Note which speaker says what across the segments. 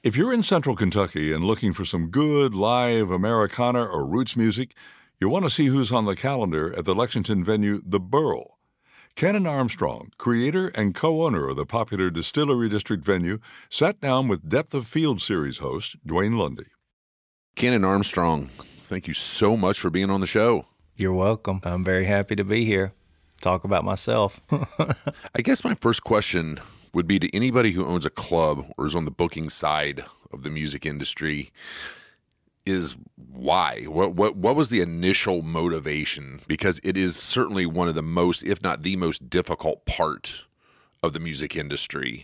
Speaker 1: If you're in Central Kentucky and looking for some good live Americana or roots music, you'll want to see who's on the calendar at the Lexington venue, The Burl. Kennon Armstrong, creator and co-owner of the popular Distillery District venue, sat down with Depth of Field series host Dwayne Lundy.
Speaker 2: Kennon Armstrong, thank you so much for being on the show.
Speaker 3: You're welcome. I'm very happy to be here. Talk about myself.
Speaker 2: I guess my first question would be to anybody who owns a club or is on the booking side of the music industry is why? What was the initial motivation? Because it is certainly one of the most, if not the most difficult part of the music industry.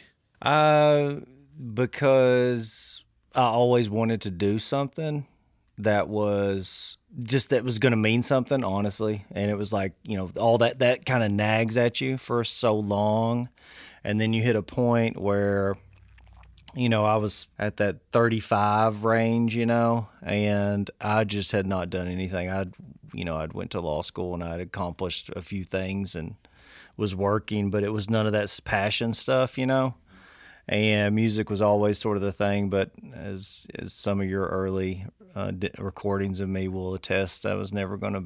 Speaker 3: Because I always wanted to do something that was going to mean something, honestly. And it was like, all that kind of nags at you for so long. And then you hit a point where, I was at that 35 range, and I just had not done anything. I'd went to law school and I'd accomplished a few things and was working, but it was none of that passion stuff, And music was always sort of the thing, but as some of your early recordings of me will attest, I was never going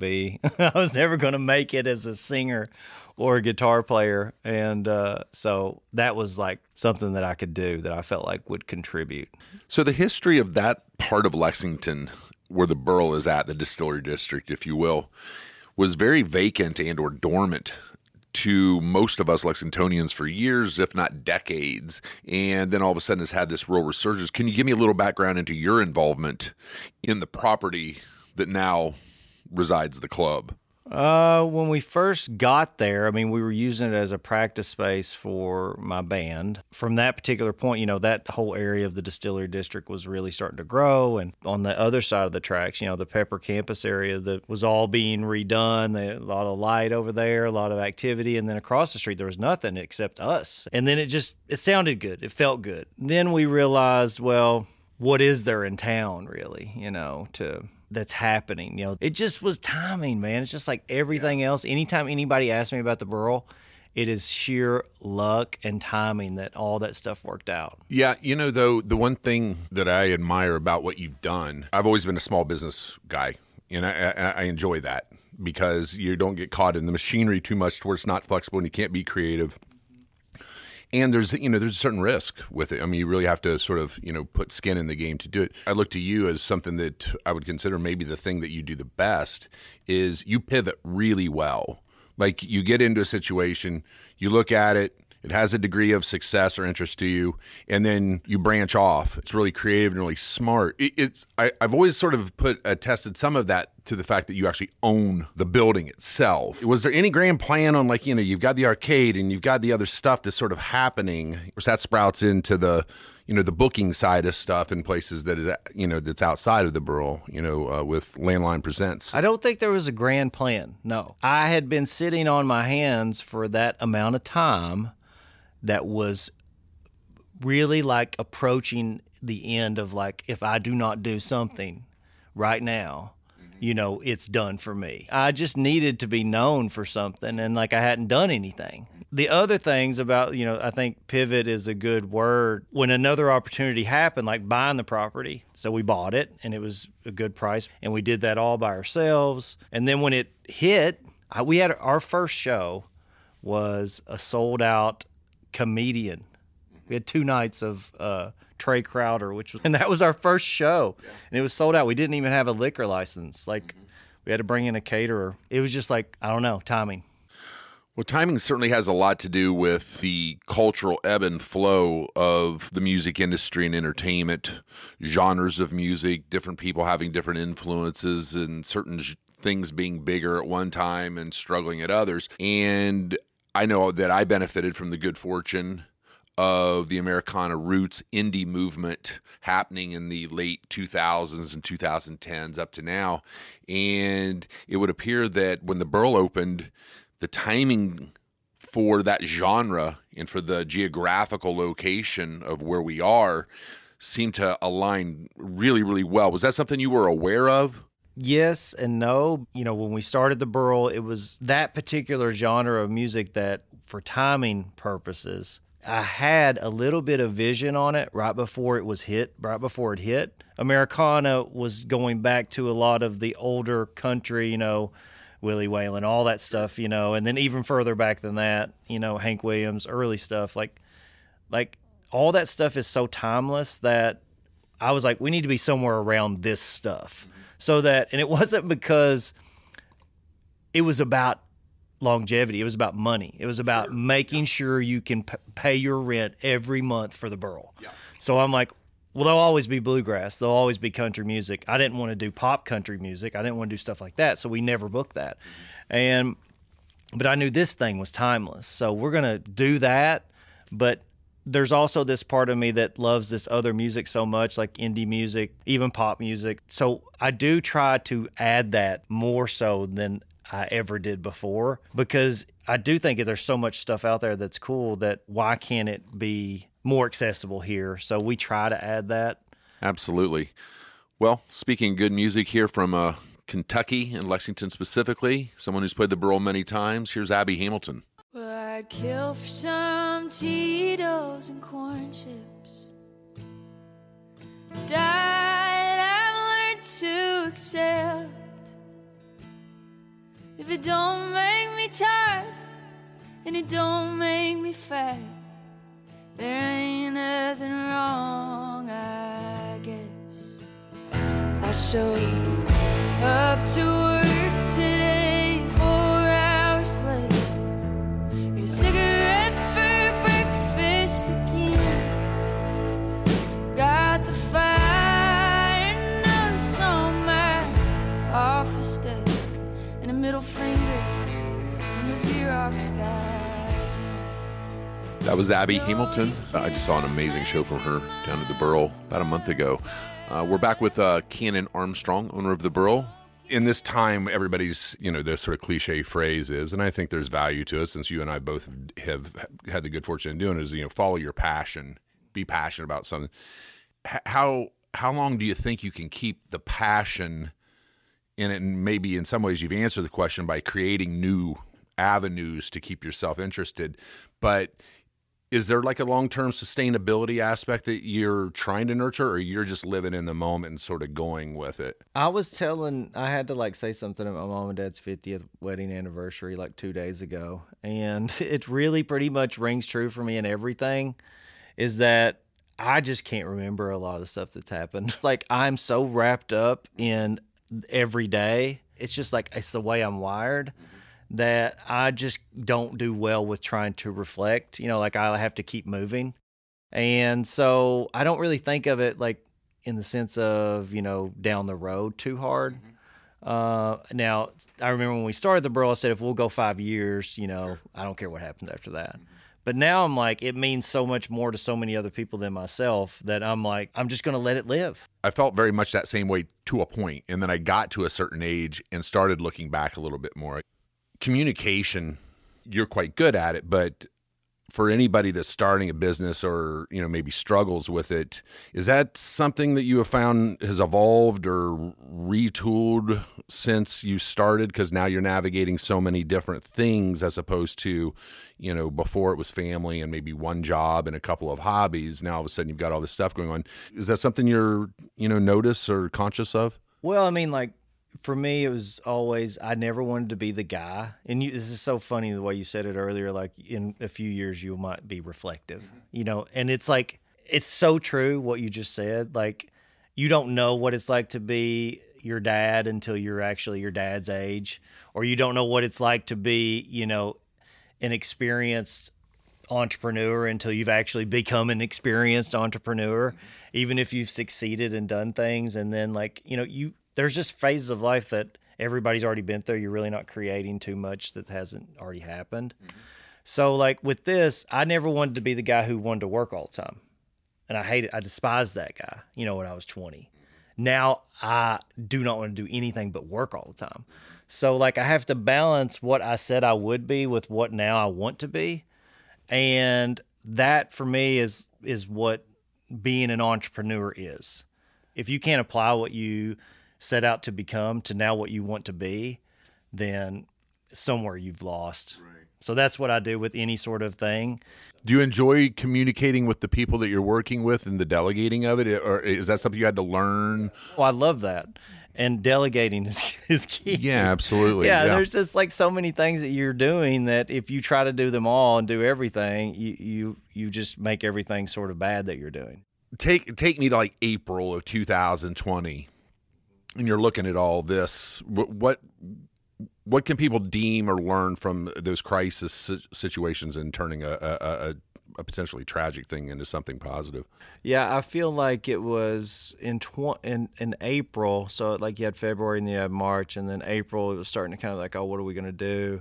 Speaker 3: to make it as a singer or a guitar player. And so that was like something that I could do that I felt like would contribute.
Speaker 2: So the history of that part of Lexington where the Burl is at, the Distillery District, if you will, was very vacant and or dormant to most of us Lexingtonians for years, if not decades, and then all of a sudden has had this real resurgence. Can you give me a little background into your involvement in the property that now resides the club?
Speaker 3: When we first got there, we were using it as a practice space for my band. From that particular point, that whole area of the Distillery District was really starting to grow. And on the other side of the tracks, the Pepper campus area that was all being redone, a lot of light over there, a lot of activity. And then across the street, there was nothing except us. And then it sounded good. It felt good. Then we realized, well, what is there in town really, that's happening? It just was timing, man. It's just like everything else. Anytime anybody asks me about the Burl, it is sheer luck and timing that all that stuff worked out.
Speaker 2: Yeah, though, the one thing that I admire about what you've done, I've always been a small business guy, and I enjoy that because you don't get caught in the machinery too much to where it's not flexible and you can't be creative. And there's a certain risk with it. You really have to sort of, put skin in the game to do it. I look to you as something that I would consider maybe the thing that you do the best is you pivot really well. Like you get into a situation, you look at it, it has a degree of success or interest to you, and then you branch off. It's really creative and really smart. I've always sort of attested some of that to the fact that you actually own the building itself. Was there any grand plan on you've got the arcade and you've got the other stuff that's sort of happening? Of course, that sprouts into the booking side of stuff in places that that's outside of the Burl, with Landline Presents.
Speaker 3: I don't think there was a grand plan. No, I had been sitting on my hands for that amount of time. That was really like approaching the end of if I do not do something right now, it's done for me. I just needed to be known for something and I hadn't done anything. The other things about, I think pivot is a good word. When another opportunity happened, like buying the property, so we bought it and it was a good price and we did that all by ourselves. And then when it hit, we had our first show was a sold out Comedian. We had 2 nights of Trey Crowder, and that was our first show, and it was sold out. We didn't even have a liquor license. We had to bring in a caterer. It was just I don't know, timing.
Speaker 2: Well, timing certainly has a lot to do with the cultural ebb and flow of the music industry and entertainment, genres of music, different people having different influences, and certain things being bigger at one time and struggling at others. And I know that I benefited from the good fortune of the Americana roots indie movement happening in the late 2000s and 2010s up to now. And it would appear that when the Burl opened, the timing for that genre and for the geographical location of where we are seemed to align really, really well. Was that something you were aware of?
Speaker 3: Yes and no. When we started the Burl, it was that particular genre of music that, for timing purposes, I had a little bit of vision on it right before it hit. Americana was going back to a lot of the older country, Willie Whalen, all that stuff, and then even further back than that, Hank Williams, early stuff. Like all that stuff is so timeless that I was like, we need to be somewhere around this stuff. So that, and it wasn't because it was about longevity. It was about money. It was about making sure you can pay your rent every month for the Burl. Yeah. So I'm like, well, there'll always be bluegrass. There'll always be country music. I didn't want to do pop country music. I didn't want to do stuff like that. So we never booked that. But I knew this thing was timeless. So we're going to do that. But there's also this part of me that loves this other music so much, like indie music, even pop music. So I do try to add that more so than I ever did before, because I do think that there's so much stuff out there that's cool that why can't it be more accessible here? So we try to add that.
Speaker 4: Absolutely. Well, speaking good music here from Kentucky and Lexington specifically, someone who's played the Burl many times, here's Abby Hamilton.
Speaker 5: Well, I'd kill for some Tito's and corn chips. Diet I've learned to accept. If it don't make me tired and it don't make me fat, there ain't nothing wrong, I guess. I showed up to work today 4 hours late. Get a cigarette for breakfast again. Got the fire notice on my office desk. And a middle finger from the Xerox guy.
Speaker 4: That was Abby Hamilton. I just saw an amazing show from her down at the Burl about a month ago. We're back with Cannon Armstrong, owner of the Burl.
Speaker 2: In this time, everybody's, the sort of cliche phrase is, and I think there's value to it since you and I both have had the good fortune of doing it, is, follow your passion, be passionate about something. How long do you think you can keep the passion in it? And maybe in some ways you've answered the question by creating new avenues to keep yourself interested. But is there like a long-term sustainability aspect that you're trying to nurture, or you're just living in the moment and sort of going with it?
Speaker 3: I had to say something at my mom and dad's 50th wedding anniversary 2 days ago. And it really pretty much rings true for me in everything, is that I just can't remember a lot of the stuff that's happened. I'm so wrapped up in every day. It's just it's the way I'm wired that I just don't do well with trying to reflect. I have to keep moving. And so I don't really think of it in the sense of, down the road too hard. Now, I remember when we started the Burl, I said, if we'll go 5 years, I don't care what happens after that. But now I'm it means so much more to so many other people than myself that I'm I'm just going to let it live.
Speaker 2: I felt very much that same way to a point, and then I got to a certain age and started looking back a little bit more. Communication, you're quite good at it, but for anybody that's starting a business or, maybe struggles with it, is that something that you have found has evolved or retooled since you started? Because now you're navigating so many different things as opposed to, before it was family and maybe one job and a couple of hobbies. Now all of a sudden you've got all this stuff going on. Is that something you're, notice or conscious of?
Speaker 3: Well, for me, it was always, I never wanted to be the guy. And this is so funny the way you said it earlier, in a few years, you might be reflective, and it's it's so true what you just said. You don't know what it's like to be your dad until you're actually your dad's age, or you don't know what it's like to be, an experienced entrepreneur until you've actually become an experienced entrepreneur, even if you've succeeded and done things. And then there's just phases of life that everybody's already been through. You're really not creating too much that hasn't already happened. Mm-hmm. So with this, I never wanted to be the guy who wanted to work all the time. And I despised that guy, when I was 20. Now I do not want to do anything but work all the time. So I have to balance what I said I would be with what now I want to be. And that for me is what being an entrepreneur is. If you can't apply what you set out to become to now what you want to be, then somewhere you've lost.
Speaker 2: Right.
Speaker 3: So that's what I do with any sort of thing.
Speaker 2: Do you enjoy communicating with the people that you're working with and the delegating of it, or is that something you had to learn?
Speaker 3: Well, I love that. And delegating is key.
Speaker 2: Yeah, absolutely.
Speaker 3: Yeah, there's just like so many things that you're doing that if you try to do them all and do everything, you just make everything sort of bad that you're doing.
Speaker 2: Take me to like April of 2020, and you're looking at all this. What can people deem or learn from those crisis situations and turning a potentially tragic thing into something positive?
Speaker 3: Yeah, I feel like it was in April. So like you had February and then you had March, and then April it was starting to kind of like, oh, what are we going to do?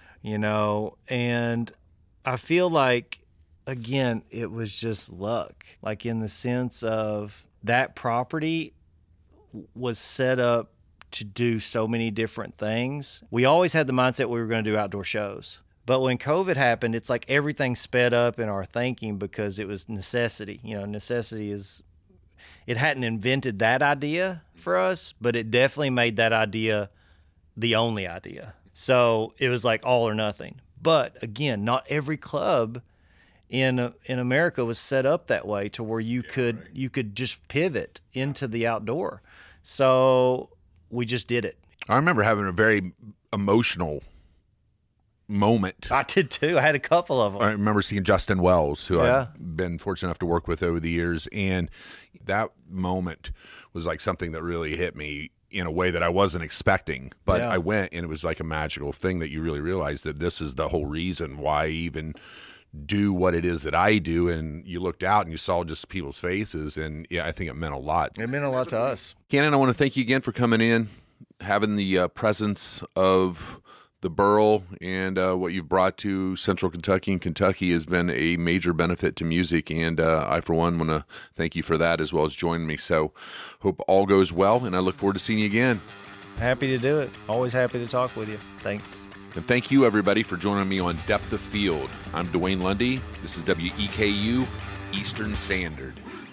Speaker 3: And I feel like, again, it was just luck, like in the sense of that property was set up to do so many different things. We always had the mindset we were going to do outdoor shows. But when COVID happened, it's like everything sped up in our thinking because it was necessity. Necessity it hadn't invented that idea for us, but it definitely made that idea the only idea. So it was like all or nothing. But again, not every club in America was set up that way to where you could just pivot into the outdoor. So we just did it.
Speaker 2: I remember having a very emotional moment.
Speaker 3: I did too. I had a couple of them.
Speaker 2: I remember seeing Justin Wells, who I've been fortunate enough to work with over the years, and that moment was like something that really hit me in a way that I wasn't expecting. But I went, and it was like a magical thing that you really realize that this is the whole reason why I even do what it is that I do. And you looked out and you saw just people's faces, and I think it meant a lot.
Speaker 3: It meant a lot to us.
Speaker 4: Cannon, I want to thank you again for coming in, having the presence of the Burl and what you've brought to Central Kentucky and Kentucky has been a major benefit to music, and I, for one, want to thank you for that as well as joining me. So hope all goes well, and I look forward to seeing you again.
Speaker 3: Happy to do it. Always happy to talk with you. Thanks.
Speaker 4: And thank you, everybody, for joining me on Depth of Field. I'm Dwayne Lundy. This is WEKU Eastern Standard.